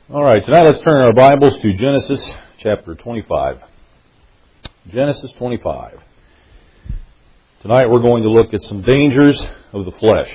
All right, tonight let's turn our Bibles to Genesis chapter 25. Genesis 25. Tonight we're going to look at some dangers of the flesh.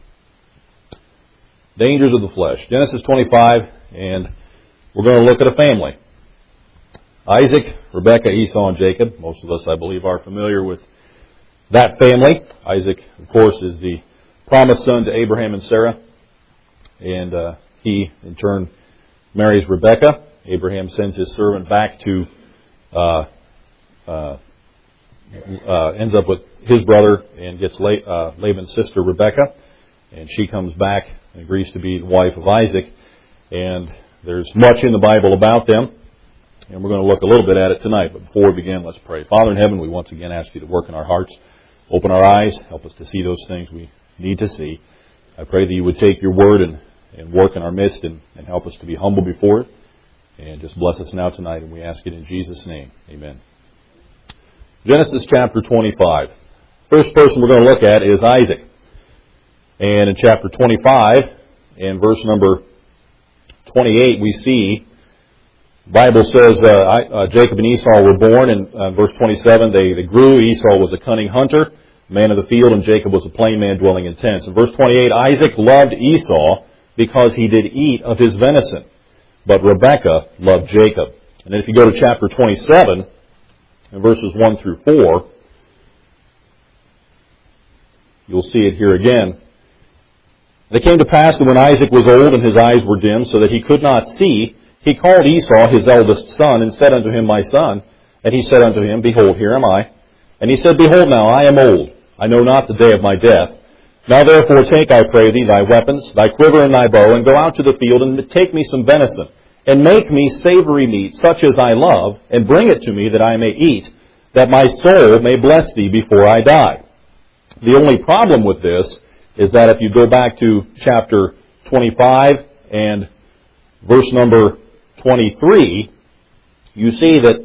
Dangers of the flesh. Genesis 25, and we're going to look at a family. Isaac, Rebekah, Esau, and Jacob. Most of us, I believe, are familiar with that family. Isaac, of course, is the promised son to Abraham and Sarah. And he, in turn, marries Rebekah. Abraham sends his servant back to, ends up with his brother and gets Laban's sister Rebekah. And she comes back and agrees to be the wife of Isaac. And there's much in the Bible about them. And we're going to look a little bit at it tonight. But before we begin, let's pray. Father in heaven, we once again ask you to work in our hearts. Open our eyes. Help us to see those things we need to see. I pray that you would take your word and work in our midst and help us to be humble before it. And just bless us now tonight, and we ask it in Jesus' name. Amen. Genesis chapter 25. First person we're going to look at is Isaac. And in chapter 25, in verse number 28, we see, the Bible says Jacob and Esau were born. In verse 27, they grew. Esau was a cunning hunter, man of the field, and Jacob was a plain man dwelling in tents. In verse 28, Isaac loved Esau because he did eat of his venison, but Rebekah loved Jacob. And then if you go to chapter 27, in verses 1 through 4, you'll see it here again. And it came to pass that when Isaac was old and his eyes were dim, so that he could not see, he called Esau his eldest son, and said unto him, My son. And he said unto him, Behold, here am I. And he said, Behold now, I am old. I know not the day of my death. Now therefore take, I pray thee, thy weapons, thy quiver and thy bow, and go out to the field, and take me some venison, and make me savory meat, such as I love, and bring it to me, that I may eat, that my soul may bless thee before I die. The only problem with this is that if you go back to chapter 25 and verse number 23, you see that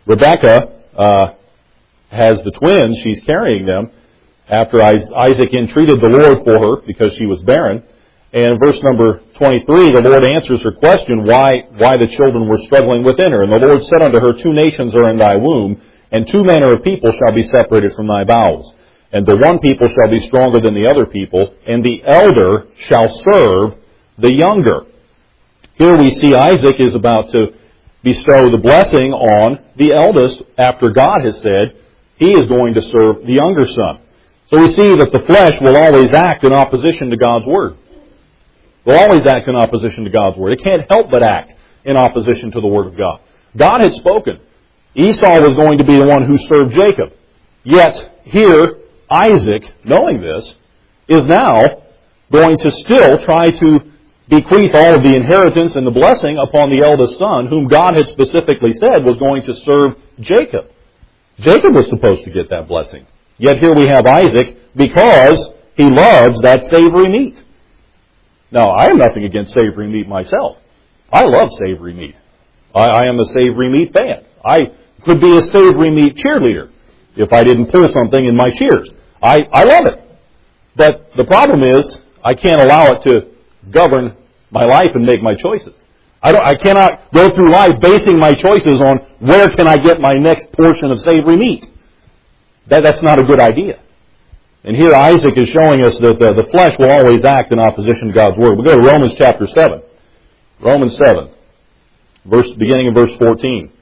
Rebekah has the twins. She's carrying them after Isaac entreated the Lord for her because she was barren. And in verse number 23, the Lord answers her question, why the children were struggling within her. And the Lord said unto her, 2 nations are in thy womb, and 2 manner of people shall be separated from thy bowels. And the one people shall be stronger than the other people, and the elder shall serve the younger. Here we see Isaac is about to bestow the blessing on the eldest after God has said he is going to serve the younger son. So we see that the flesh will always act in opposition to God's Word. Will always act in opposition to God's Word. It can't help but act in opposition to the Word of God. God had spoken. Esau was going to be the one who served Jacob. Yet here, Isaac, knowing this, is now going to still try to bequeath all of the inheritance and the blessing upon the eldest son, whom God had specifically said was going to serve Jacob. Jacob was supposed to get that blessing. Yet here we have Isaac because he loves that savory meat. Now, I have nothing against savory meat myself. I love savory meat. I am a savory meat fan. I could be a savory meat cheerleader if I didn't pull something in my cheers. I love it. But the problem is I can't allow it to govern my life and make my choices. I cannot go through life basing my choices on where can I get my next portion of savory meat. That's not a good idea. And here Isaac is showing us that the flesh will always act in opposition to God's Word. We go to Romans chapter 7. Romans 7, beginning in verse 14.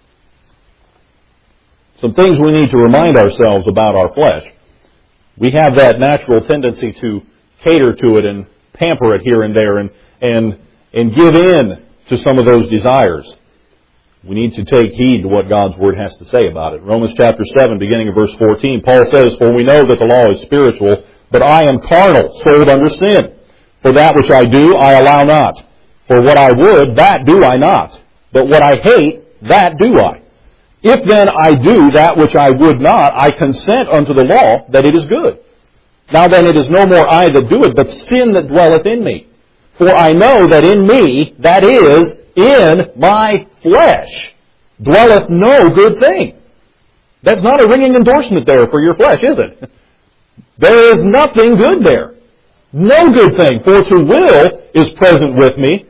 Some things we need to remind ourselves about our flesh. We have that natural tendency to cater to it and pamper it here and there and give in to some of those desires. We need to take heed to what God's Word has to say about it. Romans chapter 7, beginning of verse 14, Paul says, For we know that the law is spiritual, but I am carnal, sold under sin. For that which I do, I allow not. For what I would, that do I not. But what I hate, that do I. If then I do that which I would not, I consent unto the law that it is good. Now then it is no more I that do it, but sin that dwelleth in me. For I know that in me, that is, in my flesh, dwelleth no good thing. That's not a ringing endorsement there for your flesh, is it? There is nothing good there. No good thing. For to will is present with me,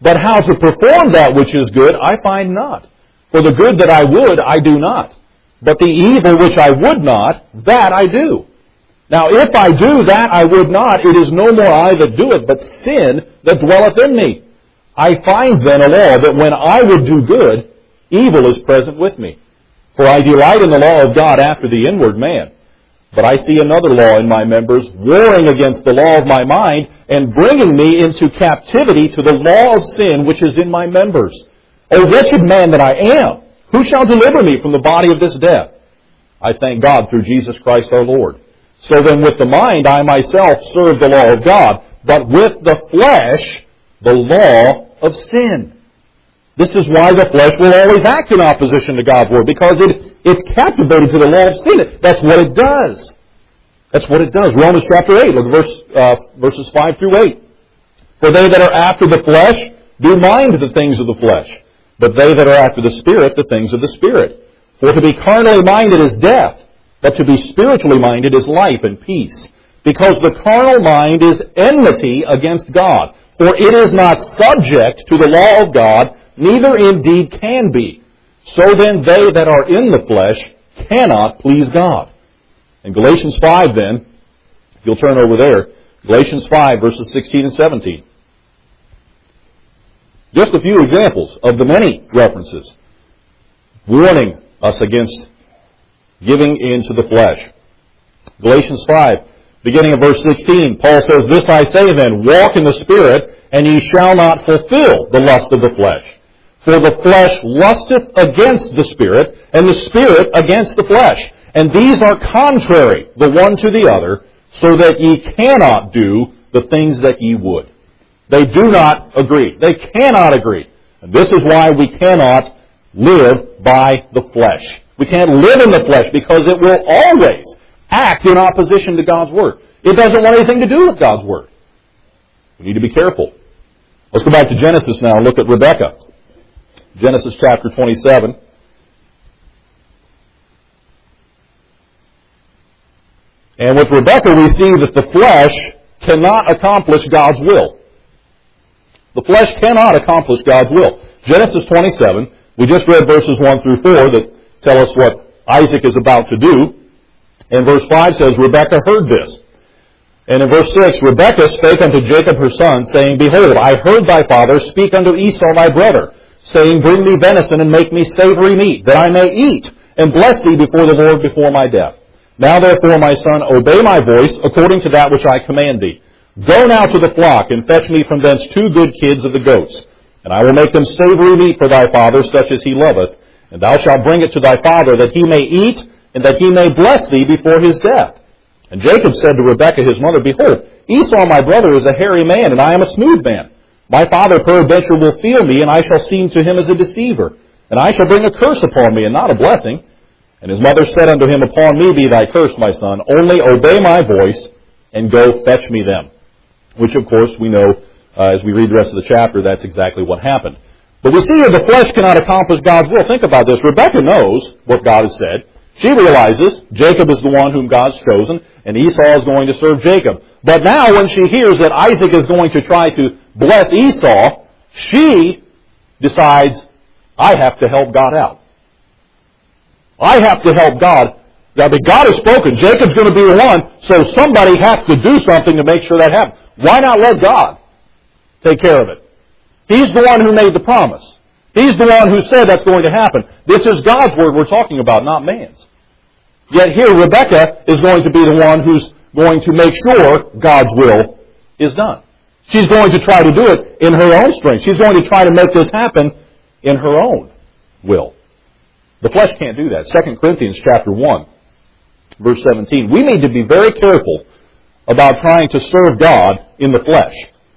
But how to perform that which is good, I find not. For the good that I would, I do not. But the evil which I would not, that I do. Now if I do that I would not, it is no more I that do it, but sin that dwelleth in me. I find then a law that when I would do good, evil is present with me. For I delight in the law of God after the inward man. But I see another law in my members, warring against the law of my mind, and bringing me into captivity to the law of sin which is in my members. O wretched man that I am, who shall deliver me from the body of this death? I thank God through Jesus Christ our Lord. So then with the mind I myself serve the law of God, but with the flesh the law of sin. This is why the flesh will always act in opposition to God's Word, because it's captivated to the law of sin. That's what it does. That's what it does. Romans chapter 8, look at verses 5 through 8. For they that are after the flesh do mind the things of the flesh, but they that are after the Spirit, the things of the Spirit. For to be carnally minded is death, but to be spiritually minded is life and peace. Because the carnal mind is enmity against God, for it is not subject to the law of God, neither indeed can be. So then they that are in the flesh cannot please God. In Galatians 5 then, if you'll turn over there, Galatians 5 verses 16 and 17. Just a few examples of the many references warning us against giving in to the flesh. Galatians 5, beginning of verse 16, Paul says, This I say then, walk in the Spirit, and ye shall not fulfill the lust of the flesh. For the flesh lusteth against the Spirit, and the Spirit against the flesh. And these are contrary the one to the other, so that ye cannot do the things that ye would. They do not agree. They cannot agree. And this is why we cannot live by the flesh. We can't live in the flesh because it will always act in opposition to God's Word. It doesn't want anything to do with God's Word. We need to be careful. Let's go back to Genesis now and look at Rebekah. Genesis chapter 27. And with Rebekah we see that the flesh cannot accomplish God's will. The flesh cannot accomplish God's will. Genesis 27, we just read verses 1 through 4 that tell us what Isaac is about to do. And verse 5 says, Rebekah heard this. And in verse 6, Rebekah spake unto Jacob her son, saying, Behold, I heard thy father speak unto Esau my brother, saying, Bring me venison and make me savory meat, that I may eat, and bless thee before the Lord before my death. Now therefore, my son, obey my voice, according to that which I command thee. Go now to the flock, and fetch me from thence 2 good kids of the goats. And I will make them savory meat for thy father, such as he loveth. And thou shalt bring it to thy father, that he may eat, and that he may bless thee before his death. And Jacob said to Rebekah his mother, Behold, Esau my brother is a hairy man, and I am a smooth man. My father peradventure will feel me, and I shall seem to him as a deceiver. And I shall bring a curse upon me, and not a blessing. And his mother said unto him, Upon me be thy curse, my son. Only obey my voice, and go fetch me them. Which, of course, we know, as we read the rest of the chapter, that's exactly what happened. But we see here the flesh cannot accomplish God's will. Think about this. Rebekah knows what God has said. She realizes Jacob is the one whom God's chosen, and Esau is going to serve Jacob. But now when she hears that Isaac is going to try to bless Esau, she decides, I have to help God out. I have to help God. Now, but God has spoken. Jacob's going to be the one, so somebody has to do something to make sure that happens. Why not let God take care of it? He's the one who made the promise. He's the one who said that's going to happen. This is God's word we're talking about, not man's. Yet here, Rebekah is going to be the one who's going to make sure God's will is done. She's going to try to do it in her own strength. She's going to try to make this happen in her own will. The flesh can't do that. 2 Corinthians chapter 1, verse 17. We need to be very careful about trying to serve God in the flesh.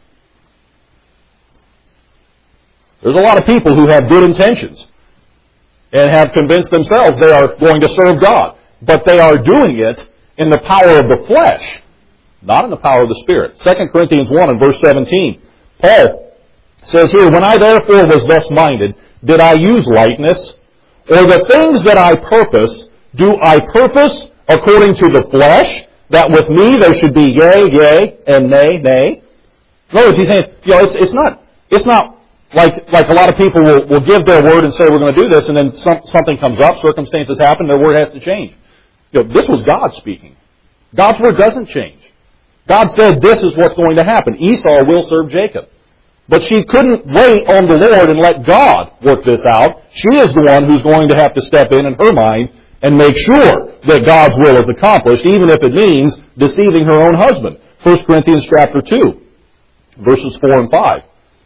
There's a lot of people who have good intentions and have convinced themselves they are going to serve God, but they are doing it in the power of the flesh, not in the power of the Spirit. 2 Corinthians 1 and verse 17, Paul says here, When I therefore was thus minded, did I use lightness? Or the things that I purpose, do I purpose according to the flesh, that with me there should be yea, yea, and nay, nay? In other words, he's saying, it's not Like a lot of people will give their word and say, we're going to do this, and then something comes up, circumstances happen, their word has to change. This was God speaking. God's word doesn't change. God said this is what's going to happen. Esau will serve Jacob. But she couldn't wait on the Lord and let God work this out. She is the one who's going to have to step in her mind and make sure that God's will is accomplished, even if it means deceiving her own husband. 1 Corinthians chapter 2, verses 4 and 5.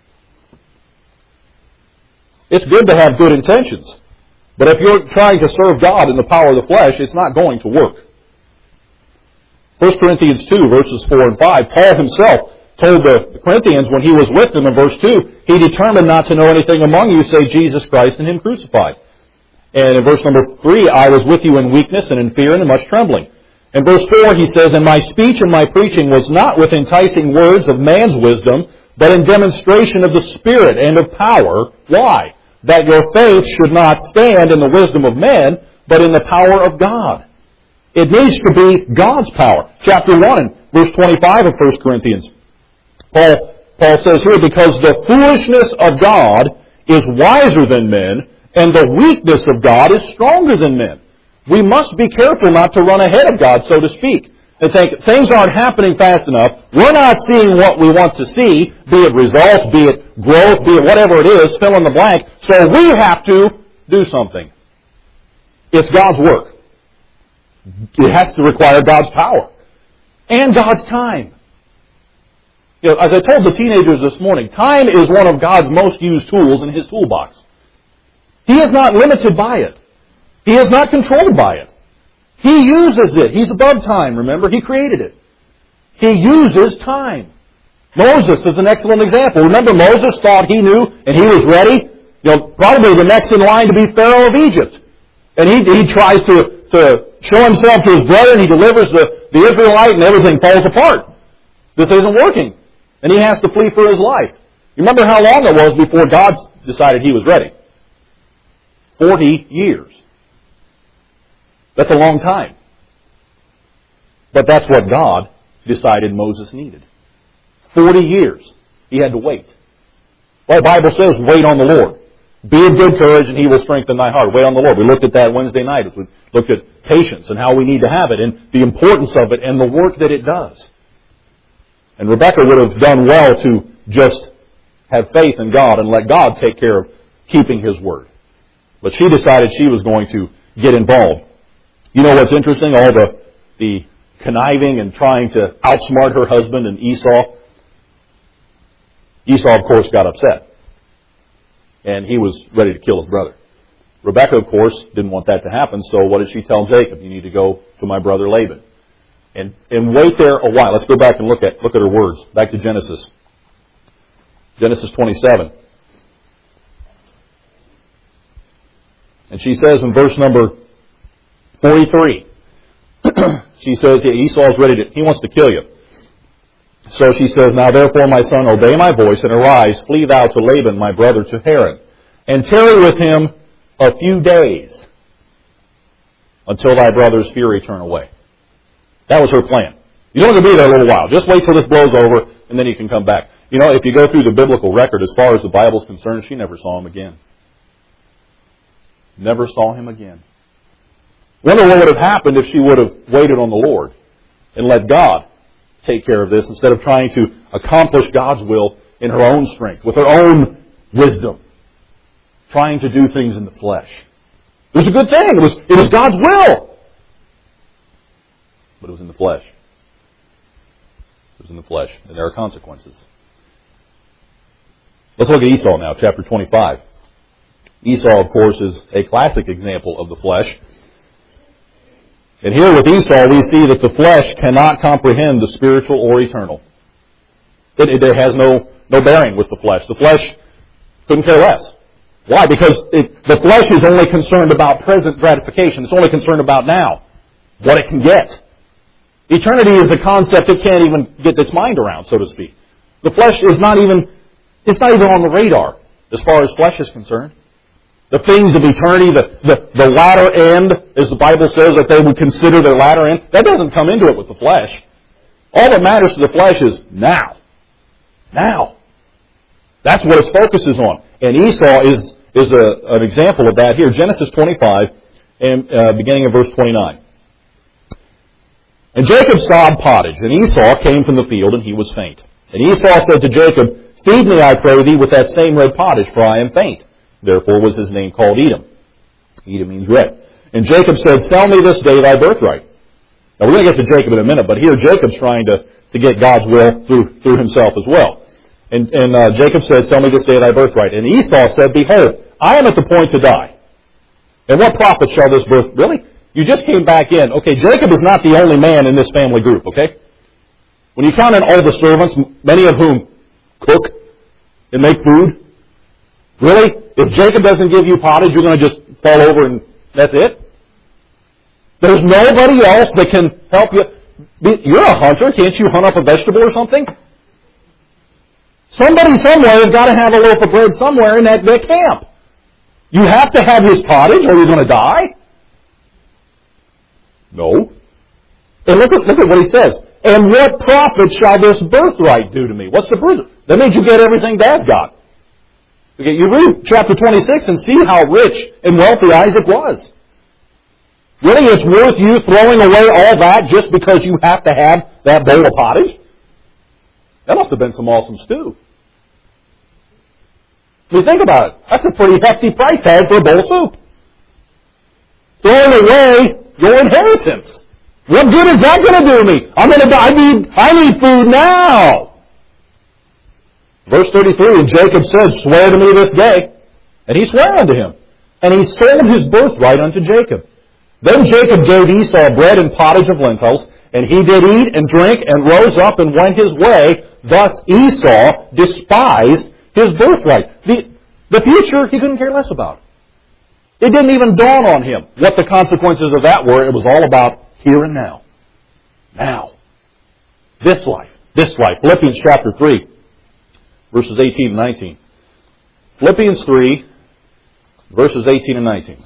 It's good to have good intentions. But if you're trying to serve God in the power of the flesh, it's not going to work. 1 Corinthians 2, verses 4 and 5, Paul himself told the Corinthians when he was with them in verse 2, he determined not to know anything among you save Jesus Christ and Him crucified. And in verse number 3, I was with you in weakness and in fear and in much trembling. In verse 4, he says, and my speech and my preaching was not with enticing words of man's wisdom, but in demonstration of the Spirit and of power. Why? That your faith should not stand in the wisdom of men, but in the power of God. It needs to be God's power. Chapter 1 and verse 25 of 1 Corinthians. Paul says here, because the foolishness of God is wiser than men, and the weakness of God is stronger than men. We must be careful not to run ahead of God, so to speak, and think things aren't happening fast enough. We're not seeing what we want to see, be it results, be it growth, be it whatever it is, fill in the blank, so we have to do something. It's God's work. It has to require God's power and God's time. As I told the teenagers this morning, time is one of God's most used tools in His toolbox. He is not limited by it. He is not controlled by it. He uses it. He's above time, remember? He created it. He uses time. Moses is an excellent example. Remember, Moses thought he knew and he was ready. Probably the next in line to be Pharaoh of Egypt. And he tries to show himself to his brother, and he delivers the Israelite, and everything falls apart. This isn't working. And he has to flee for his life. You remember how long it was before God decided he was ready? 40 years. That's a long time. But that's what God decided Moses needed. 40 years. He had to wait. Well, the Bible says, wait on the Lord. Be of good courage, and He will strengthen thy heart. Wait on the Lord. We looked at that Wednesday night as we looked at patience and how we need to have it and the importance of it and the work that it does. And Rebekah would have done well to just have faith in God and let God take care of keeping His word. But she decided she was going to get involved. You know what's interesting? All the conniving and trying to outsmart her husband and Esau. Esau, of course, got upset. And he was ready to kill his brother. Rebekah, of course, didn't want that to happen, so what did she tell Jacob? You need to go to my brother Laban. And wait there a while. Let's go back and look at her words. Back to Genesis. Genesis 27. And she says in verse number 43, she says, Esau's ready he wants to kill you. So she says, now therefore, my son, obey my voice, and arise, flee thou to Laban, my brother, to Haran, and tarry with him a few days, until thy brother's fury turn away. That was her plan. You don't have to be there a little while. Just wait till this blows over, and then you can come back. If you go through the biblical record, as far as the Bible's concerned, she never saw him again. Never saw him again. Wonder what would have happened if she would have waited on the Lord and let God take care of this instead of trying to accomplish God's will in her own strength, with her own wisdom, trying to do things in the flesh. It was a good thing. It was God's will. But it was in the flesh. It was in the flesh, and there are consequences. Let's look at Esau now, chapter 25. Esau, of course, is a classic example of the flesh. And here with Esau, we see that the flesh cannot comprehend the spiritual or eternal. It has no bearing with the flesh. The flesh couldn't care less. Why? Because the flesh is only concerned about present gratification. It's only concerned about now, what it can get. Eternity is a concept it can't even get its mind around, so to speak. The flesh is not even on the radar as far as flesh is concerned. The things of eternity, the latter end, as the Bible says, that they would consider their latter end, that doesn't come into it with the flesh. All that matters to the flesh is now. Now. That's what its focus is on. And Esau is an example of that here. Genesis 25, and beginning of verse 29. And Jacob sawed pottage, and Esau came from the field, and he was faint. And Esau said to Jacob, Feed me, I pray thee, with that same red pottage, for I am faint. Therefore was his name called Edom. Edom means red. And Jacob said, Sell me this day thy birthright. Now we're going to get to Jacob in a minute, but here Jacob's trying to get God's will through himself as well. And Jacob said, Sell me this day thy birthright. And Esau said, Behold, I am at the point to die. And what profit shall this birth... Really? You just came back in. Okay, Jacob is not the only man in this family group, okay? When you count in all the servants, many of whom cook and make food, really? If Jacob doesn't give you pottage, you're going to just fall over and that's it? There's nobody else that can help you. You're a hunter. Can't you hunt up a vegetable or something? Somebody somewhere has got to have a loaf of bread somewhere in that camp. You have to have his pottage or you're going to die? No. And look at what he says. And what profit shall this birthright do to me? What's the birthright? That means you get everything Dad got. Okay, you read chapter 26 and see how rich and wealthy Isaac was. Really, it's worth you throwing away all that just because you have to have that bowl of pottage? That must have been some awesome stew. If you think about it, that's a pretty hefty price tag for a bowl of soup. Throwing away your inheritance. What good is that going to do me? I'm going to die. I need food now. Verse 33, and Jacob said, Swear to me this day. And he sware unto him. And he sold his birthright unto Jacob. Then Jacob gave Esau bread and pottage of lentils, and he did eat and drink, and rose up and went his way. Thus Esau despised his birthright. The future he couldn't care less about. It didn't even dawn on him what the consequences of that were. It was all about here and now. Now. This life. This life. Philippians chapter 3, verses 18 and 19. Philippians 3, verses 18 and 19.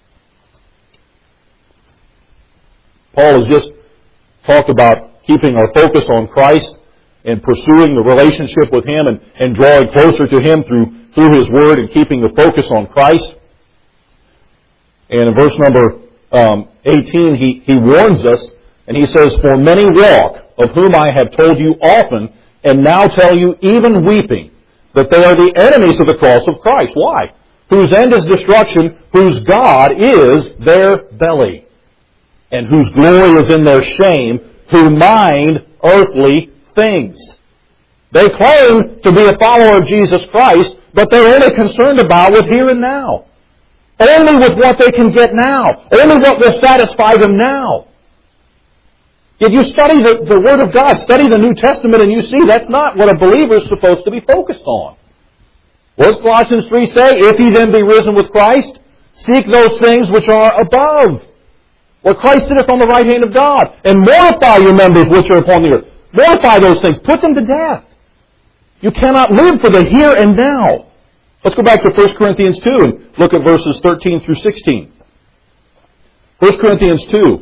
Paul has just talked about keeping our focus on Christ and pursuing the relationship with Him and drawing closer to Him through His Word and keeping the focus on Christ. And in verse number 18, he warns us, and he says, For many walk, of whom I have told you often, and now tell you even weeping, that they are the enemies of the cross of Christ. Why? Whose end is destruction, whose God is their belly, and whose glory is in their shame, who mind earthly things. They claim to be a follower of Jesus Christ, but they're only concerned about with here and now. Only with what they can get now. Only what will satisfy them now. If you study the Word of God, study the New Testament, and you see that's not what a believer is supposed to be focused on. What does Colossians 3 say? If ye then be risen with Christ, seek those things which are above, where Christ sitteth on the right hand of God, and mortify your members which are upon the earth. Mortify those things. Put them to death. You cannot live for the here and now. Let's go back to 1 Corinthians 2 and look at verses 13 through 16. 1 Corinthians 2.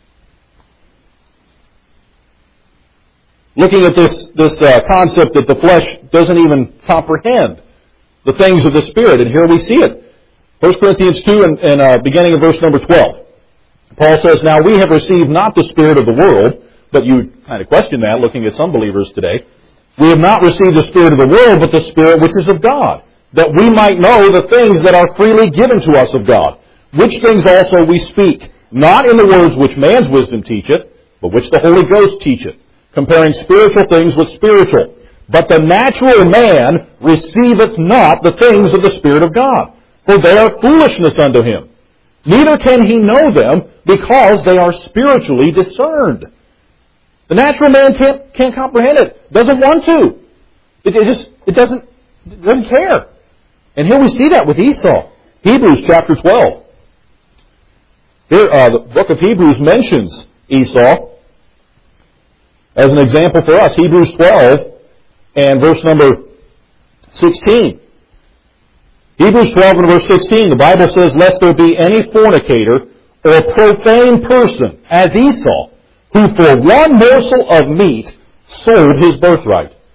Looking at this concept that the flesh doesn't even comprehend the things of the Spirit. And here we see it. 1 Corinthians 2 and beginning of verse number 12. Paul says, Now we have received not the spirit of the world, but you kind of question that looking at some believers today. We have not received the spirit of the world, but the Spirit which is of God, that we might know the things that are freely given to us of God, which things also we speak, not in the words which man's wisdom teacheth, but which the Holy Ghost teacheth, comparing spiritual things with spiritual. But the natural man receiveth not the things of the Spirit of God, for they are foolishness unto him. Neither can he know them, because they are spiritually discerned. The natural man can't comprehend it, doesn't want to. It doesn't care. And here we see that with Esau. Hebrews chapter 12. Here, the book of Hebrews mentions Esau as an example for us. Hebrews 12 and verse number 16. Hebrews 12 and verse 16, the Bible says, Lest there be any fornicator or profane person, as Esau, who for one morsel of meat sold his birthright.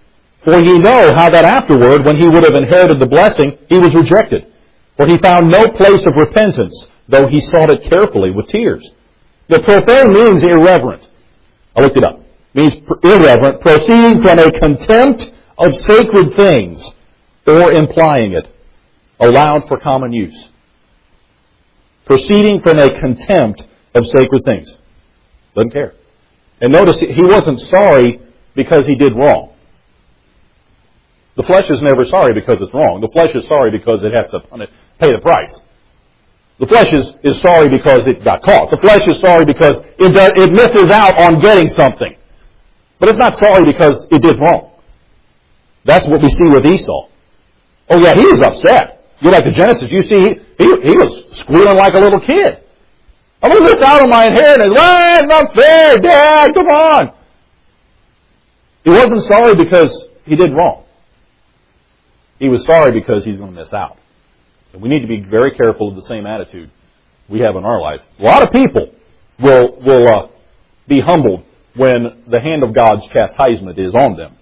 For ye know how that afterward, when he would have inherited the blessing, he was rejected. For he found no place of repentance, though he sought it carefully with tears. The profane means irreverent. I looked it up. It means irreverent, proceeding from a contempt of sacred things, or implying it, allowed for common use. Proceeding from a contempt of sacred things. Doesn't care. And notice, he wasn't sorry because he did wrong. The flesh is never sorry because it's wrong. The flesh is sorry because it has to pay the price. The flesh is sorry because it got caught. The flesh is sorry because it misses out on getting something. But it's not sorry because it did wrong. That's what we see with Esau. Oh yeah, he was upset. You like the Genesis, you see, he was squealing like a little kid. I'm going to miss out on my inheritance. Well, it's not fair, Dad, come on. He wasn't sorry because he did wrong. He was sorry because he's going to miss out. And we need to be very careful of the same attitude we have in our lives. A lot of people will be humbled when the hand of God's chastisement is on them.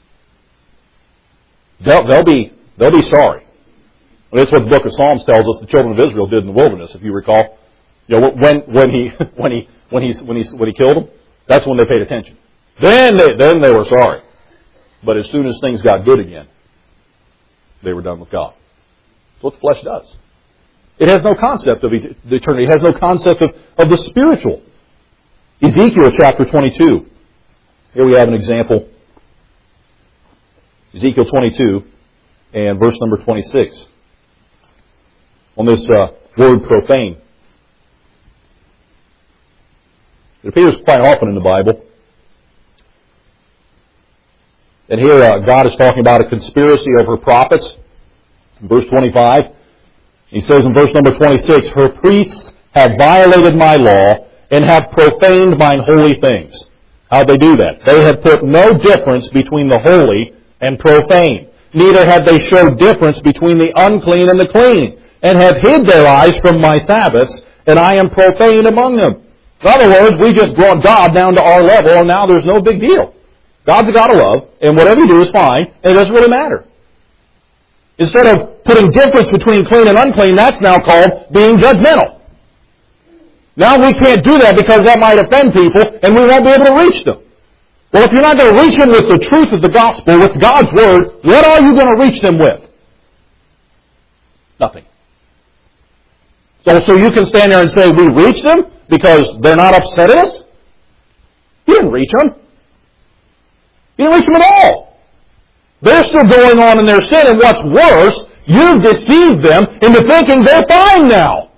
They'll be sorry. And that's what the book of Psalms tells us the children of Israel did in the wilderness, if you recall. You know, when he killed them, that's when they paid attention. Then they were sorry. But as soon as things got good again, they were done with God. That's what the flesh does. It has no concept of the eternity. It has no concept of the spiritual. Ezekiel chapter 22. Here we have an example. Ezekiel 22 and verse number 26. On this word profane. It appears quite often in the Bible. And here God is talking about a conspiracy of her prophets. In verse 25, he says in verse number 26, her priests have violated my law and have profaned mine holy things. How'd they do that? They have put no difference between the holy and profane. Neither have they showed difference between the unclean and the clean, and have hid their eyes from my Sabbaths, and I am profane among them. In other words, we just brought God down to our level, and now there's no big deal. God's a God of love, and whatever you do is fine, and it doesn't really matter. Instead of putting difference between clean and unclean, that's now called being judgmental. Now we can't do that because that might offend people, and we won't be able to reach them. Well, if you're not going to reach them with the truth of the gospel, with God's word, what are you going to reach them with? Nothing. So you can stand there and say, we reached them because they're not upset at us? You didn't reach them. You didn't reach them at all. They're still going on in their sin, and what's worse, you've deceived them into thinking they're fine now.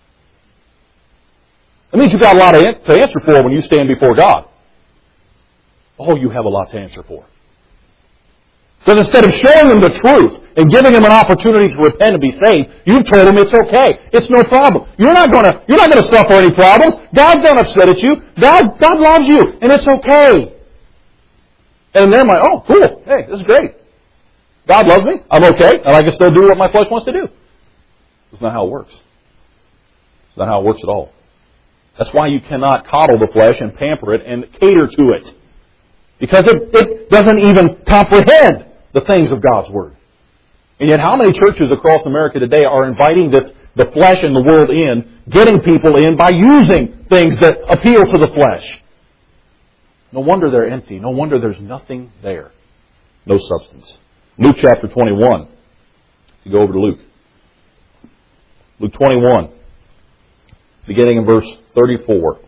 That means you've got a lot to answer for when you stand before God. Oh, you have a lot to answer for. Because instead of showing them the truth and giving them an opportunity to repent and be saved, you've told them it's okay. It's no problem. You're not going to suffer any problems. God's not upset at you. God loves you, and it's okay. And they're like, oh, cool. Hey, this is great. God loves me. I'm okay. And I can still do what my flesh wants to do. That's not how it works. It's not how it works at all. That's why you cannot coddle the flesh and pamper it and cater to it. Because it doesn't even comprehend the things of God's Word. And yet how many churches across America today are inviting the flesh and the world in, getting people in by using things that appeal to the flesh? No wonder they're empty. No wonder there's nothing there. No substance. Luke chapter 21. You go over to Luke. Luke 21. Beginning in verse 34.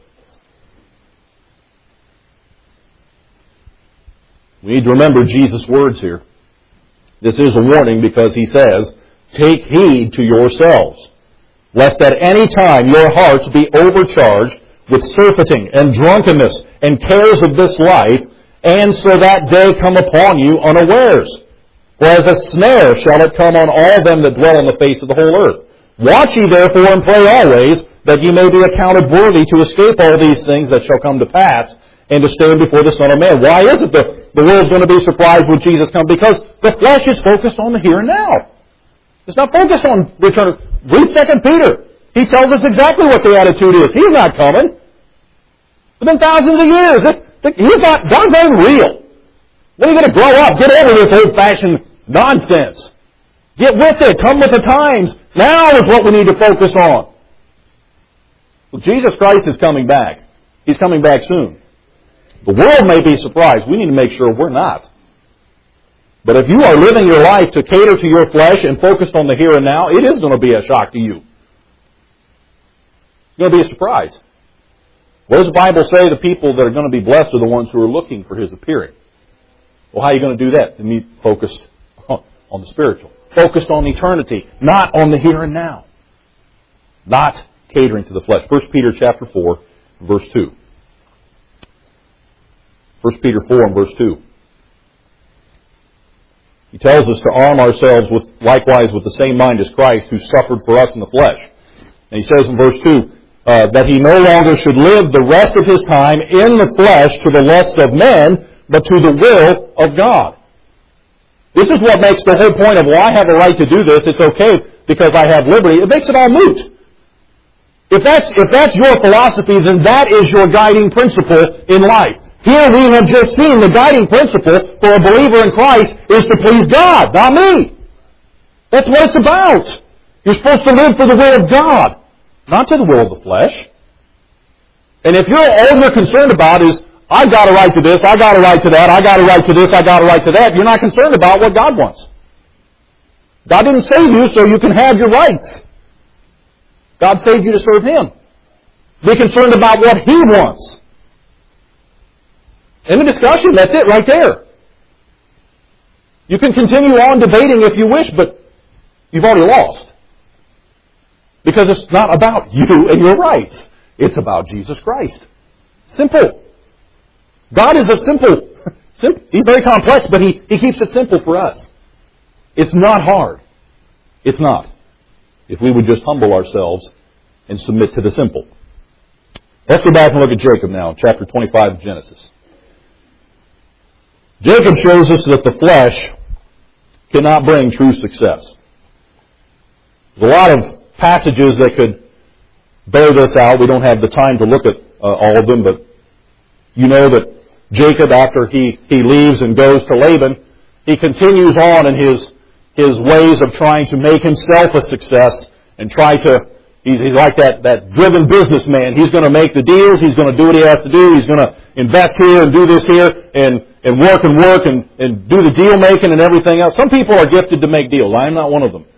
We need to remember Jesus' words here. This is a warning because he says, take heed to yourselves, lest at any time your hearts be overcharged with surfeiting and drunkenness and cares of this life, and so that day come upon you unawares. For as a snare shall it come on all them that dwell on the face of the whole earth. Watch ye therefore and pray always, that ye may be accounted worthy to escape all these things that shall come to pass, and to stand before the Son of Man. Why is it that the world's going to be surprised when Jesus comes? Because the flesh is focused on the here and now. It's not focused on return. Read 2 Peter. He tells us exactly what the attitude is. He's not coming. It's been thousands of years. God's not even real. When are you going to grow up? Get over this old-fashioned nonsense. Get with it. Come with the times. Now is what we need to focus on. Well, Jesus Christ is coming back. He's coming back soon. The world may be surprised. We need to make sure we're not. But if you are living your life to cater to your flesh and focused on the here and now, it is going to be a shock to you. It's going to be a surprise. What does the Bible say? The people that are going to be blessed are the ones who are looking for His appearing. Well, how are you going to do that? And be focused on the spiritual. Focused on eternity, not on the here and now. Not catering to the flesh. 1 Peter chapter 4, verse 2. 1 Peter 4 and verse 2. He tells us to arm ourselves likewise with the same mind as Christ, who suffered for us in the flesh. And he says in verse 2, that He no longer should live the rest of His time in the flesh to the lusts of men, but to the will of God. This is what makes the whole point of, well, I have a right to do this, it's okay because I have liberty. It makes it all moot. If that's your philosophy, then that is your guiding principle in life. Here we have just seen the guiding principle for a believer in Christ is to please God, not me. That's what it's about. You're supposed to live for the will of God, not to the will of the flesh. And if all you're concerned about is, I've got a right to this, I got a right to that, I got a right to this, I got a right to that, you're not concerned about what God wants. God didn't save you so you can have your rights. God saved you to serve Him. Be concerned about what He wants. In the discussion, that's it right there. You can continue on debating if you wish, but you've already lost. Because it's not about you and your rights. It's about Jesus Christ. Simple. God is simple. He's very complex, but He keeps it simple for us. It's not hard. It's not. If we would just humble ourselves and submit to the simple. Let's go back and look at Jacob now, chapter 25 of Genesis. Jacob shows us that the flesh cannot bring true success. There's a lot of passages that could bear this out. We don't have the time to look at all of them, but you know that Jacob, after he leaves and goes to Laban, he continues on in his ways of trying to make himself a success and try to, he's like that driven businessman. He's going to make the deals. He's going to do what he has to do. He's going to invest here and do this here and work and do the deal making and everything else. Some people are gifted to make deals. I am not one of them.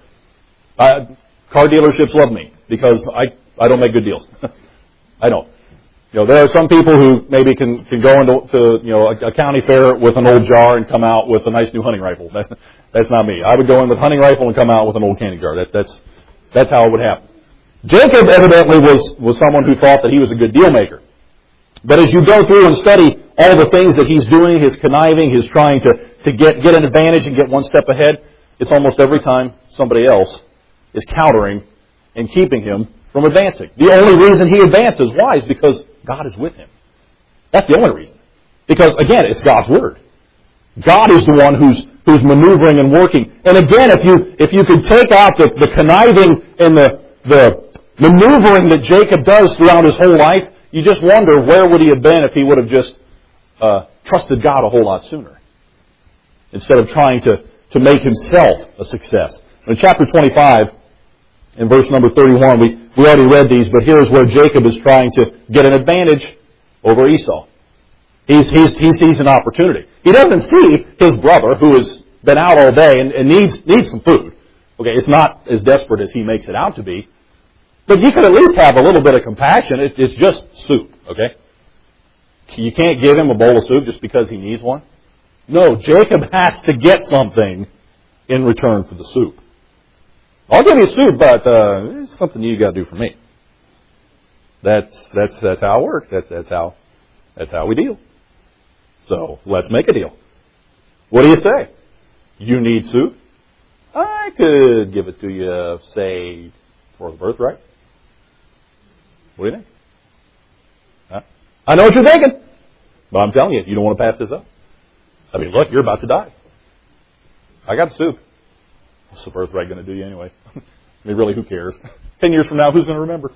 Car dealerships love me because I don't make good deals. I don't. There are some people who maybe can go into a county fair with an old jar and come out with a nice new hunting rifle. That's not me. I would go in with a hunting rifle and come out with an old candy jar. That's how it would happen. Jacob evidently was someone who thought that he was a good deal maker. But as you go through and study all the things that he's doing, his conniving, his trying to get an advantage and get one step ahead, it's almost every time somebody else is countering and keeping him from advancing. The only reason he advances, why? Is because God is with him. That's the only reason. Because, again, it's God's Word. God is the one who's maneuvering and working. And again, if you could take out the conniving and the maneuvering that Jacob does throughout his whole life, you just wonder where would he have been if he would have just trusted God a whole lot sooner, instead of trying to make himself a success. In chapter 25, in verse number 31, we already read these, but here's where Jacob is trying to get an advantage over Esau. He sees an opportunity. He doesn't see his brother, who has been out all day and needs some food. Okay, it's not as desperate as he makes it out to be, but you could at least have a little bit of compassion. It's just soup, okay? You can't give him a bowl of soup just because he needs one. No, Jacob has to get something in return for the soup. I'll give you soup, but it's something you got to do for me. That's how it works. That's how we deal. So let's make a deal. What do you say? You need soup? I could give it to you, say, for the birthright. What do you think? Huh? I know what you're thinking, but I'm telling you, you don't want to pass this up. I mean, look, you're about to die. I got the soup. What's the birthright going to do you anyway? I mean, really, who cares? 10 years from now, who's going to remember?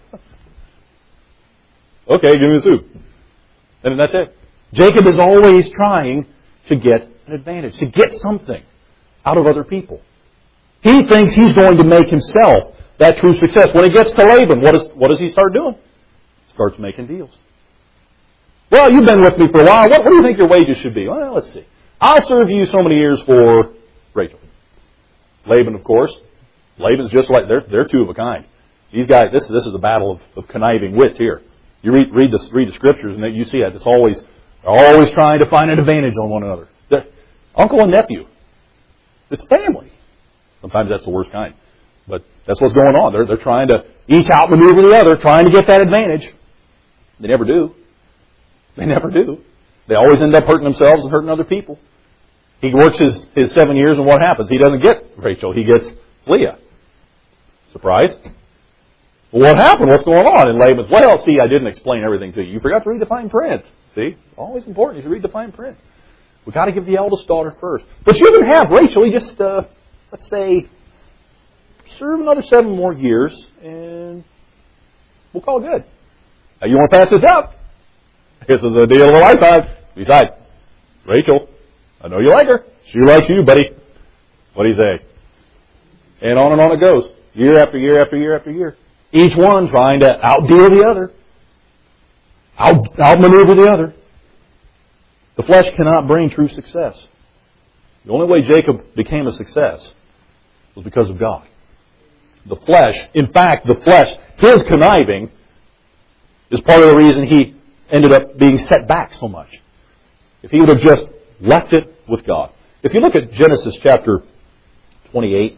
Okay, give me the soup. And that's it. Jacob is always trying to get an advantage, to get something out of other people. He thinks he's going to make himself that true success. When he gets to Laban, what does he start doing? Starts making deals. Well, you've been with me for a while. What do you think your wages should be? Well, let's see. I'll serve you so many years for Rachel. Laban, of course. Laban's just like, they're two of a kind. These guys, this is a battle of conniving wits here. You read the scriptures and you see that. It's always trying to find an advantage on one another. They're uncle and nephew. It's family. Sometimes that's the worst kind. But that's what's going on. They're trying to each outmaneuver the other, trying to get that advantage. They never do. They never do. They always end up hurting themselves and hurting other people. He works his 7 years, and what happens? He doesn't get Rachel. He gets Leah. Surprise? Well, what happened? What's going on? And Laban's, well, see, I didn't explain everything to you. You forgot to read the fine print. See? Always important. You should read the fine print. We've got to give the eldest daughter first. But you can have Rachel. You just, let's say, serve another 7 more years, and we'll call it good. Now, you want to pass this up? This is a deal of a lifetime. Besides, Rachel, I know you like her. She likes you, buddy. What do you say? And on it goes. Year after year after year after year. Each one trying to outdeal the other. Outmaneuver the other. The flesh cannot bring true success. The only way Jacob became a success was because of God. The flesh, in fact, his conniving is part of the reason he ended up being set back so much. If he would have just left it with God. If you look at Genesis chapter 28.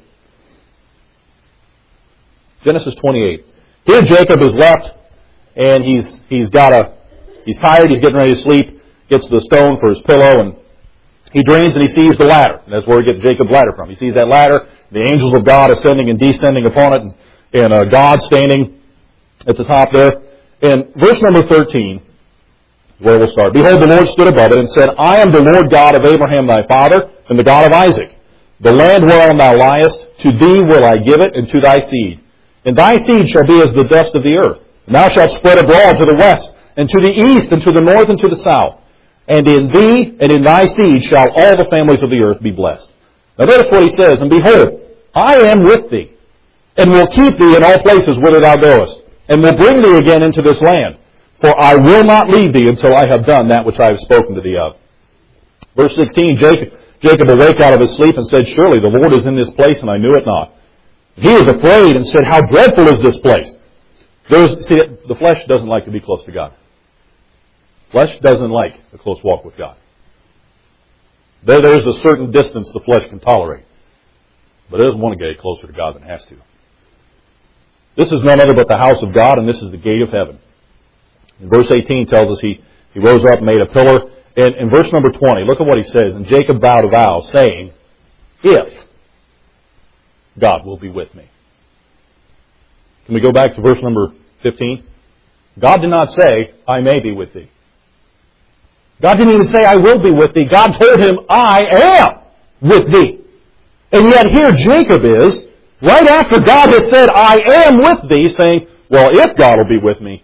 Genesis 28. Here Jacob is left, and he's tired, he's getting ready to sleep, gets the stone for his pillow, and he dreams and he sees the ladder. And that's where we get Jacob's ladder from. He sees that ladder, the angels of God ascending and descending upon it, and God standing at the top there. And verse number 13, where we'll start. Behold, the Lord stood above it and said, I am the Lord God of Abraham thy father, and the God of Isaac. The land whereon thou liest, to thee will I give it, and to thy seed. And thy seed shall be as the dust of the earth. And thou shalt spread abroad to the west, and to the east, and to the north, and to the south. And in thee and in thy seed shall all the families of the earth be blessed. Now notice what he says, and behold, I am with thee, and will keep thee in all places whither thou goest, and will bring thee again into this land. For I will not leave thee until I have done that which I have spoken to thee of. Verse 16, Jacob awake out of his sleep and said, Surely the Lord is in this place, and I knew it not. He was afraid and said, How dreadful is this place? The flesh doesn't like to be close to God. Flesh doesn't like a close walk with God. There's a certain distance the flesh can tolerate. But it doesn't want to get closer to God than it has to. This is none other but the house of God, and this is the gate of heaven. And verse 18 tells us he rose up and made a pillar. And in verse number 20, look at what he says. And Jacob vowed a vow, saying, If God will be with me. Can we go back to verse number 15? God did not say, I may be with thee. God didn't even say, I will be with thee. God told him, I am with thee. And yet here Jacob is, right after God has said, I am with thee, saying, well, if God will be with me.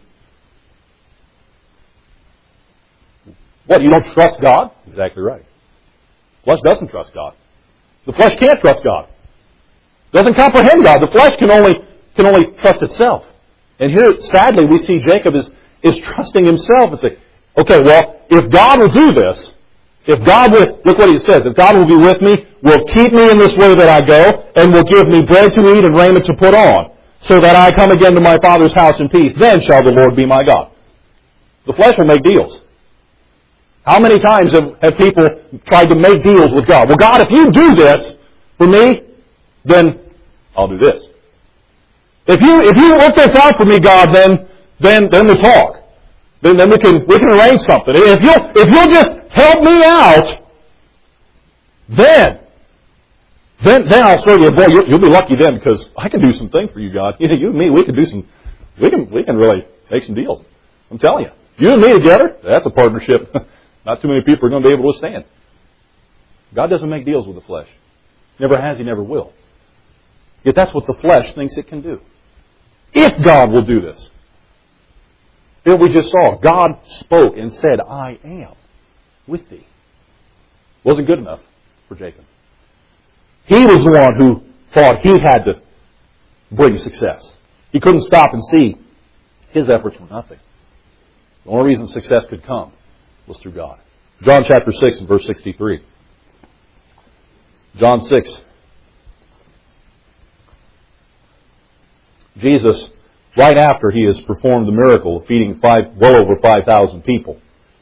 What, you don't trust God? Exactly right. The flesh doesn't trust God. The flesh can't trust God. Doesn't comprehend God. The flesh can only trust itself. And here, sadly, we see Jacob is trusting himself and say, okay, well, if God will do this, if God will, look what he says, if God will be with me, will keep me in this way that I go, and will give me bread to eat and raiment to put on, so that I come again to my Father's house in peace, then shall the Lord be my God. The flesh will make deals. How many times have people tried to make deals with God? Well, God, if you do this for me, then I'll do this. If you work this out for me, God, then we'll talk. Then we can arrange something. If you'll just help me out, then I'll serve you. Boy, you'll be lucky then, because I can do some things for you, God. You and me, we can really make some deals. I'm telling you. You and me together, that's a partnership not too many people are going to be able to withstand. God doesn't make deals with the flesh. Never has, He never will. Yet that's what the flesh thinks it can do. If God will do this. Then we just saw, God spoke and said, I am with thee. Wasn't good enough for Jacob. He was the one who thought he had to bring success. He couldn't stop and see his efforts were nothing. The only reason success could come was through God. John chapter 6 and verse 63. John 6. Jesus, right after he has performed the miracle of feeding well over 5,000 people,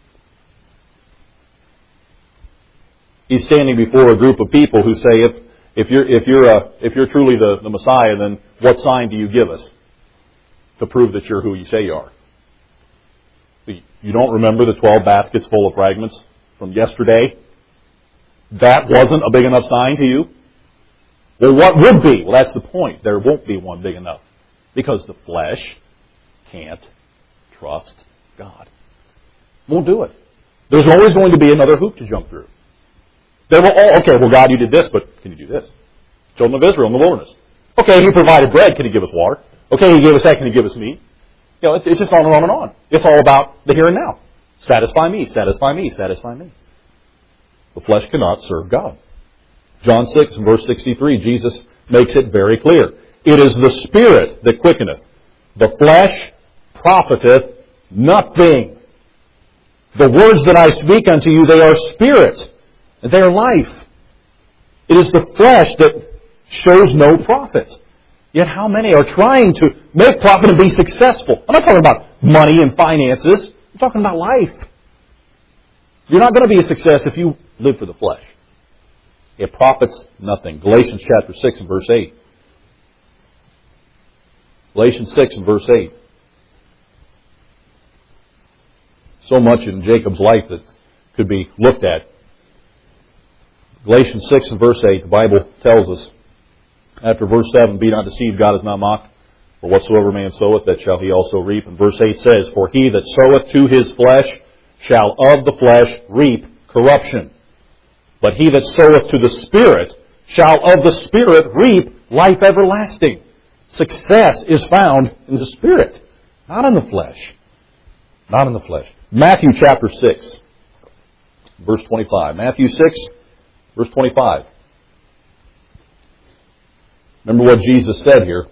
he's standing before a group of people who say, if you're truly the Messiah, then what sign do you give us to prove that you're who you say you are? You don't remember the 12 baskets full of fragments from yesterday? That wasn't a big enough sign to you? Well, what would be? Well, that's the point. There won't be one big enough. Because the flesh can't trust God. Won't do it. There's always going to be another hoop to jump through. They will all, okay, well, God, you did this, but can you do this? Children of Israel in the wilderness. Okay, He provided bread. Can He give us water? Okay, He gave us that. Can He give us meat? You know, it's just on and on and on. It's all about the here and now. Satisfy me, satisfy me, satisfy me. The flesh cannot serve God. John 6 and verse 63, Jesus makes it very clear. It is the Spirit that quickeneth. The flesh profiteth nothing. The words that I speak unto you, they are spirit, and they are life. It is the flesh that shows no profit. Yet how many are trying to make profit and be successful? I'm not talking about money and finances. I'm talking about life. You're not going to be a success if you live for the flesh. It profits nothing. Galatians chapter 6 and verse 8. Galatians 6 and verse 8. So much in Jacob's life that could be looked at. Galatians 6 and verse 8, the Bible tells us, after verse 7, be not deceived, God is not mocked. For whatsoever man soweth, that shall he also reap. And verse 8 says, for he that soweth to his flesh shall of the flesh reap corruption. But he that soweth to the Spirit shall of the Spirit reap life everlasting. Success is found in the Spirit, not in the flesh. Not in the flesh. Matthew chapter 6, verse 25. Matthew 6, verse 25. Remember what Jesus said here.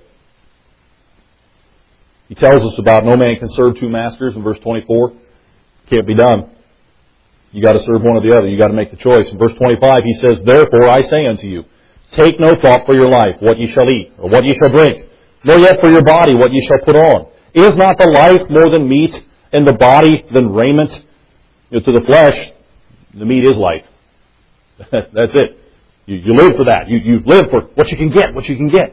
He tells us about no man can serve two masters in verse 24. Can't be done. You got to serve one or the other. You got to make the choice. In verse 25 he says, therefore I say unto you, take no thought for your life, what ye shall eat, or what ye shall drink, nor yet for your body, what ye shall put on. Is not the life more than meat, and the body than raiment? You know, to the flesh, the meat is life. That's it. You live for that. You live for what you can get, what you can get.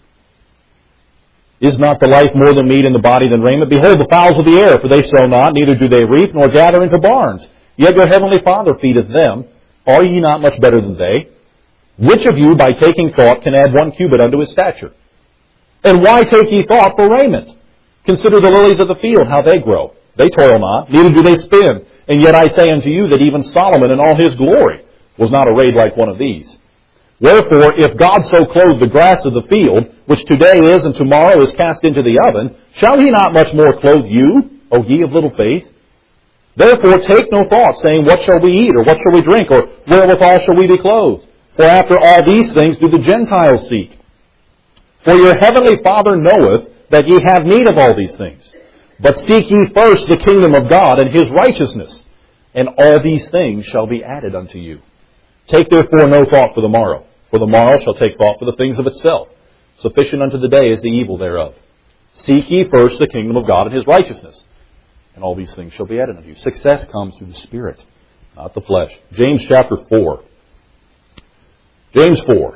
Is not the life more than meat, and the body than raiment? Behold the fowls of the air, for they sow not, neither do they reap, nor gather into barns. Yet your heavenly Father feedeth them. Are ye not much better than they? Which of you, by taking thought, can add 1 cubit unto his stature? And why take ye thought for raiment? Consider the lilies of the field, how they grow. They toil not, neither do they spin. And yet I say unto you that even Solomon in all his glory was not arrayed like one of these. Wherefore, if God so clothe the grass of the field, which today is and tomorrow is cast into the oven, shall He not much more clothe you, O ye of little faith? Therefore take no thought, saying, what shall we eat, or what shall we drink, or wherewithal shall we be clothed? For after all these things do the Gentiles seek. For your heavenly Father knoweth that ye have need of all these things. But seek ye first the kingdom of God and His righteousness, and all these things shall be added unto you. Take therefore no thought for the morrow, for the morrow shall take thought for the things of itself. Sufficient unto the day is the evil thereof. Seek ye first the kingdom of God and His righteousness, and all these things shall be added unto you. Success comes through the Spirit, not the flesh. James chapter 4. James 4,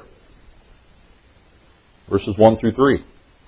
verses 1 through 3.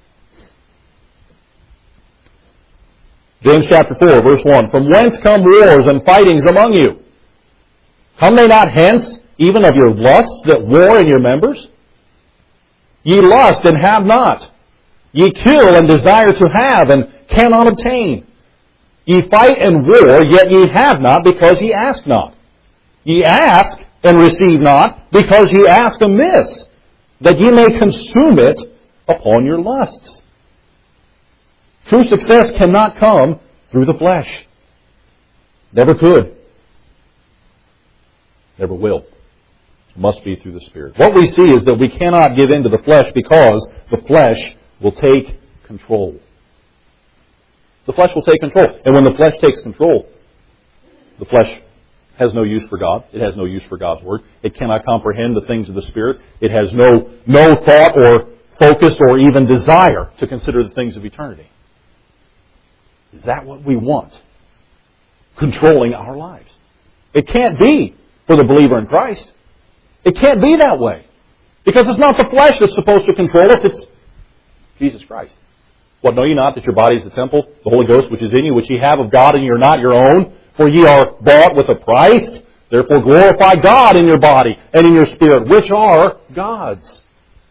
James chapter 4, verse 1. From whence come wars and fightings among you? Come they not hence, even of your lusts that war in your members? Ye lust and have not. Ye kill and desire to have and cannot obtain. Ye fight and war, yet ye have not, because ye ask not. Ye ask and receive not, because ye ask amiss, that ye may consume it upon your lusts. True success cannot come through the flesh. Never could. Never will. It must be through the Spirit. What we see is that we cannot give in to the flesh because the flesh will take control. The flesh will take control. And when the flesh takes control, the flesh has no use for God. It has no use for God's Word. It cannot comprehend the things of the Spirit. It has no thought or focus or even desire to consider the things of eternity. Is that what we want? Controlling our lives. It can't be for the believer in Christ. It can't be that way. Because it's not the flesh that's supposed to control us. It's Jesus Christ. What, know ye not that your body is the temple, the Holy Ghost which is in you, which ye have of God, and ye are not your own? For ye are bought with a price. Therefore glorify God in your body and in your spirit, which are God's.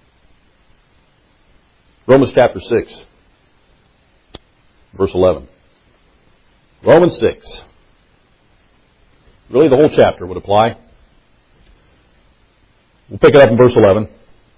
Romans chapter 6, verse 11. Romans 6. Really the whole chapter would apply. We'll pick it up in verse 11.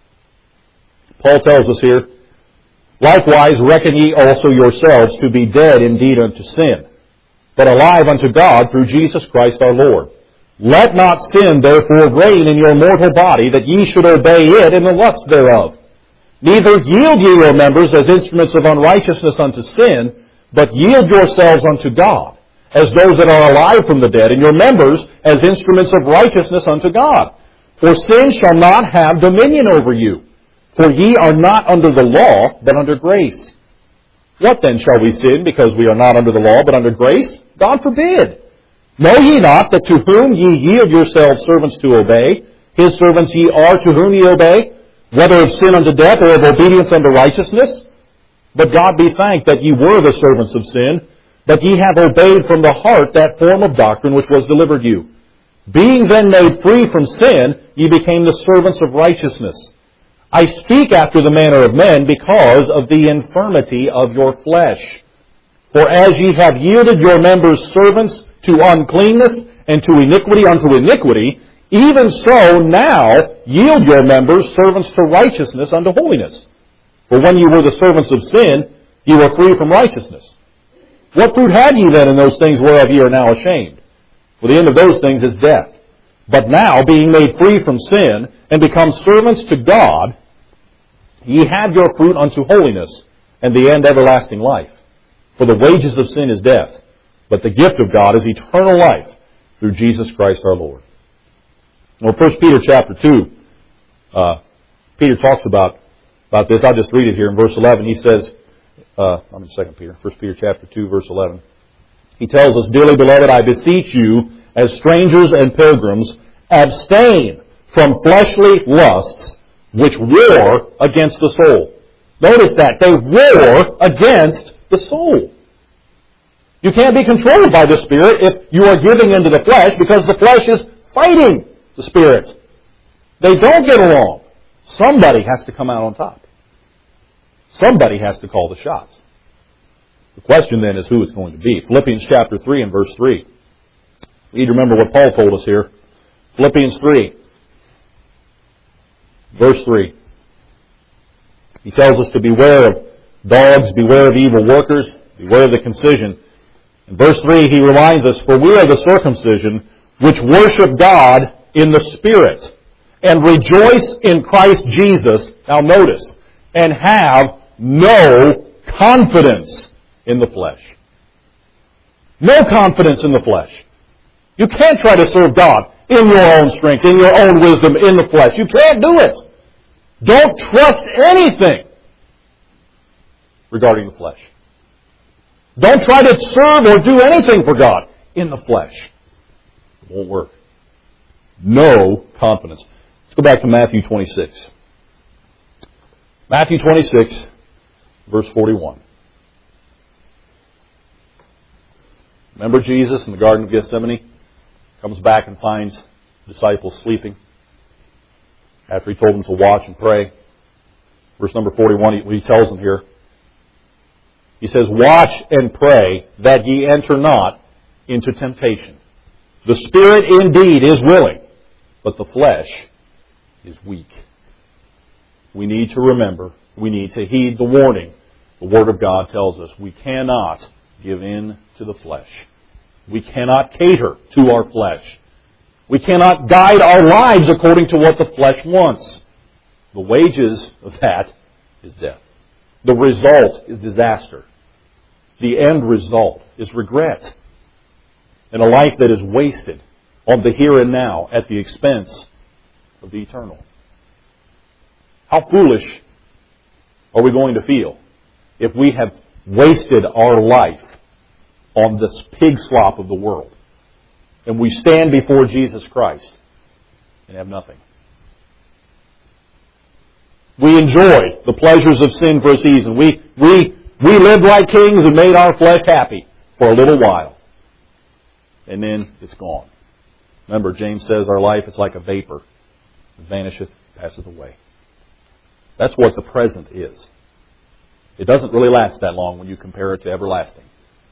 Paul tells us here, likewise reckon ye also yourselves to be dead indeed unto sin, but alive unto God through Jesus Christ our Lord. Let not sin therefore reign in your mortal body, that ye should obey it in the lust thereof. Neither yield ye your members as instruments of unrighteousness unto sin, but yield yourselves unto God, as those that are alive from the dead, and your members as instruments of righteousness unto God. For sin shall not have dominion over you. For ye are not under the law, but under grace. What then shall we sin, because we are not under the law, but under grace? God forbid. Know ye not that to whom ye yield yourselves servants to obey, his servants ye are to whom ye obey, whether of sin unto death or of obedience unto righteousness? But God be thanked that ye were the servants of sin, that ye have obeyed from the heart that form of doctrine which was delivered you. Being then made free from sin, ye became the servants of righteousness. I speak after the manner of men because of the infirmity of your flesh. For as ye have yielded your members servants to uncleanness and to iniquity unto iniquity, even so now yield your members servants to righteousness unto holiness. For when ye were the servants of sin, ye were free from righteousness. What fruit had ye then in those things whereof ye are now ashamed? For the end of those things is death. But now, being made free from sin, and become servants to God, ye have your fruit unto holiness, and the end everlasting life. For the wages of sin is death, but the gift of God is eternal life through Jesus Christ our Lord. Well, 1 Peter chapter 2, Peter talks about this. I'll just read it here in verse 11. He says, I'm in 2 Peter, 1 Peter chapter 2, verse 11. He tells us, dearly beloved, I beseech you, as strangers and pilgrims, abstain from fleshly lusts which war against the soul. Notice that. They war against the soul. You can't be controlled by the Spirit if you are giving into the flesh, because the flesh is fighting the Spirit. They don't get along. Somebody has to come out on top. Somebody has to call the shots. The question then is who it's going to be. Philippians chapter 3 and verse 3. We need to remember what Paul told us here. Philippians 3, verse 3. He tells us to beware of dogs, beware of evil workers, beware of the concision. In verse 3, he reminds us, for we are the circumcision which worship God in the Spirit, and rejoice in Christ Jesus, now notice, and have no confidence in the flesh. No confidence in the flesh. You can't try to serve God in your own strength, in your own wisdom, in the flesh. You can't do it. Don't trust anything regarding the flesh. Don't try to serve or do anything for God in the flesh. It won't work. No confidence. Let's go back to Matthew 26. Matthew 26, verse 41. Remember Jesus in the Garden of Gethsemane? Comes back and finds the disciples sleeping after he told them to watch and pray. Verse number 41, he tells them here, he says, watch and pray that ye enter not into temptation. The spirit indeed is willing, but the flesh is weak. We need to remember, we need to heed the warning. The Word of God tells us we cannot give in to the flesh. We cannot cater to our flesh. We cannot guide our lives according to what the flesh wants. The wages of that is death. The result is disaster. The end result is regret. And a life that is wasted on the here and now at the expense of the eternal. How foolish are we going to feel if we have wasted our life on this pig slop of the world and we stand before Jesus Christ and have nothing? We enjoyed the pleasures of sin for a season. We lived like kings and made our flesh happy for a little while. And then it's gone. Remember, James says our life is like a vapor. It vanisheth, passeth away. That's what the present is. It doesn't really last that long when you compare it to everlasting.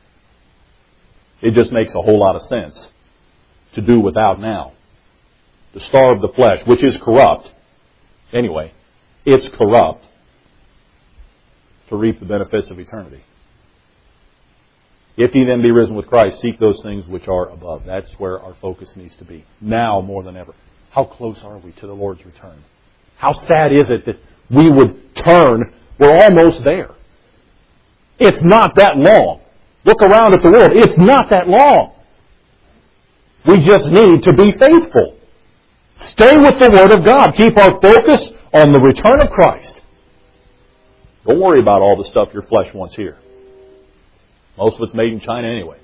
It just makes a whole lot of sense to do without now. To starve the flesh, which is corrupt. Anyway, it's corrupt. To reap the benefits of eternity. If ye then be risen with Christ, seek those things which are above. That's where our focus needs to be. Now more than ever. How close are we to the Lord's return? How sad is it that we would turn? We're almost there. It's not that long. Look around at the world. It's not that long. We just need to be faithful. Stay with the Word of God. Keep our focus on the return of Christ. Don't worry about all the stuff your flesh wants here. Most of it's made in China anyway.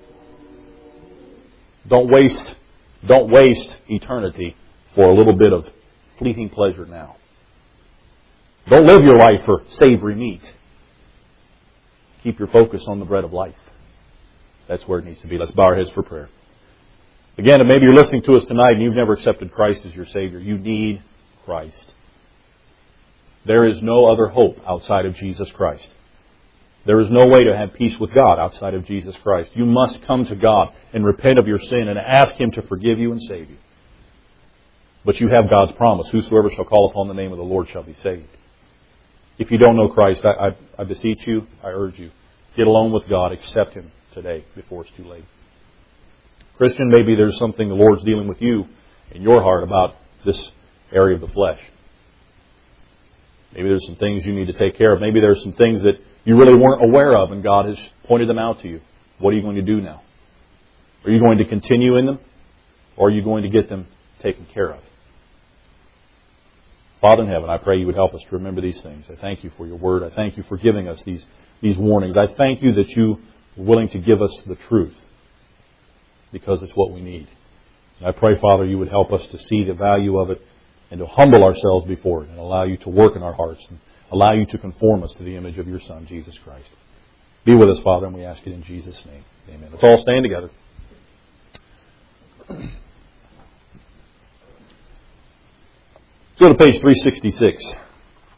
Don't waste eternity for a little bit of fleeting pleasure now. Don't live your life for savory meat. Keep your focus on the bread of life. That's where it needs to be. Let's bow our heads for prayer. Again, and maybe you're listening to us tonight and you've never accepted Christ as your Savior. You need Christ. There is no other hope outside of Jesus Christ. There is no way to have peace with God outside of Jesus Christ. You must come to God and repent of your sin and ask Him to forgive you and save you. But you have God's promise. Whosoever shall call upon the name of the Lord shall be saved. If you don't know Christ, I beseech you, I urge you, get alone with God. Accept Him today before it's too late. Christian, maybe there's something the Lord's dealing with you in your heart about this area of the flesh. Maybe there's some things you need to take care of. Maybe there's some things that you really weren't aware of and God has pointed them out to you. What are you going to do now? Are you going to continue in them? Or are you going to get them taken care of? Father in heaven, I pray you would help us to remember these things. I thank you for your word. I thank you for giving us these warnings. I thank you that you were willing to give us the truth because it's what we need. And I pray, Father, you would help us to see the value of it and to humble ourselves before it and allow you to work in our hearts and allow you to conform us to the image of your Son, Jesus Christ. Be with us, Father, and we ask it in Jesus' name. Amen. Let's all stand together. Let's go to page 366.